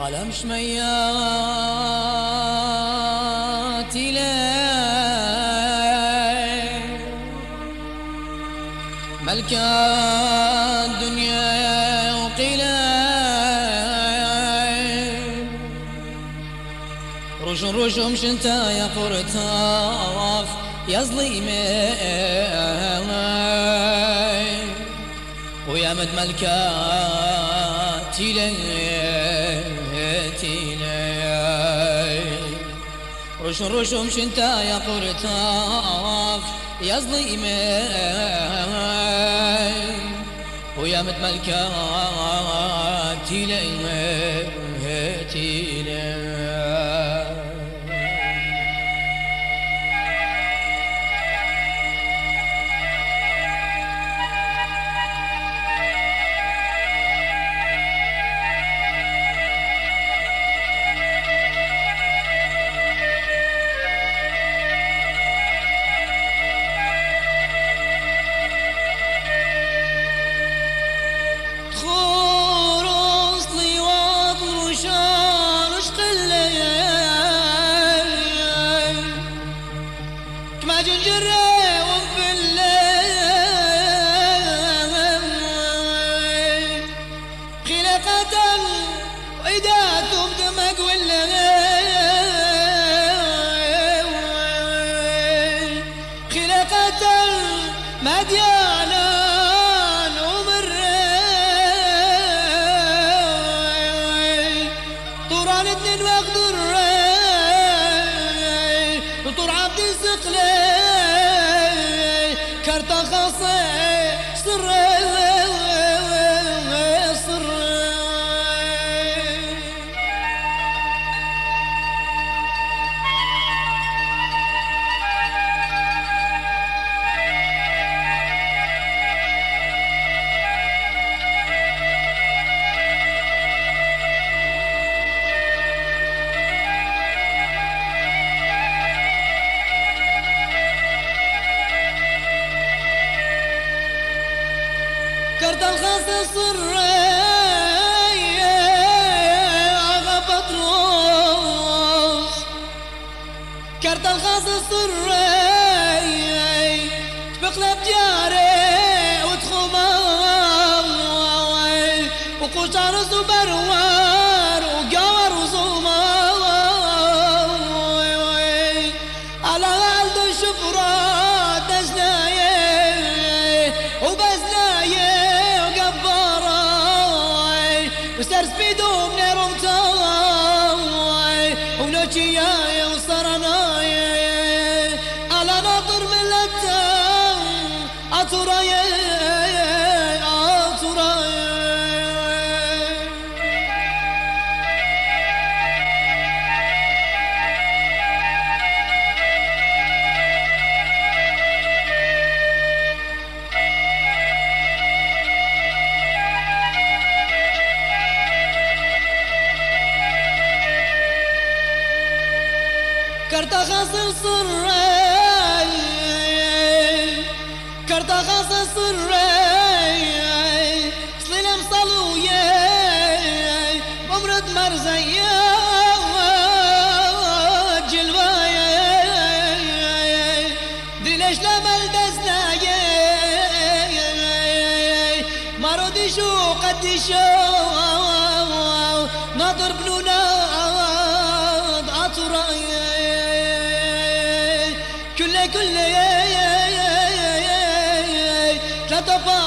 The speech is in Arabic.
عالم شميات إليه ملكا الدنيا وقيله رشم شنتا يا قرطاف يا ظليمي ويا مد ملكات رشم شنتا يا قرطاف يا ظليمي ويا مد ملكات مديانا ومر طوران اتنين واخدر وطور عبد السقلي كارتا خاصة سر كرت الخاص الصري عغبت روس كرت الخاص الصري تبقلب جاري وتخماي وقشار وبروار وقوار وزماي على غالد الشفرات دزناي وبزناي وسترس بيدوم نيرم تاي ونوشياي وصرناي على ناطر ملتا عطراي كرت خاص الصري كرت خاص الصري سليم صلوية بمرد مرزية جلواية دليش لمل دزناية مرودي شو قد شو ناطر بنونا عطراي كل لا تفا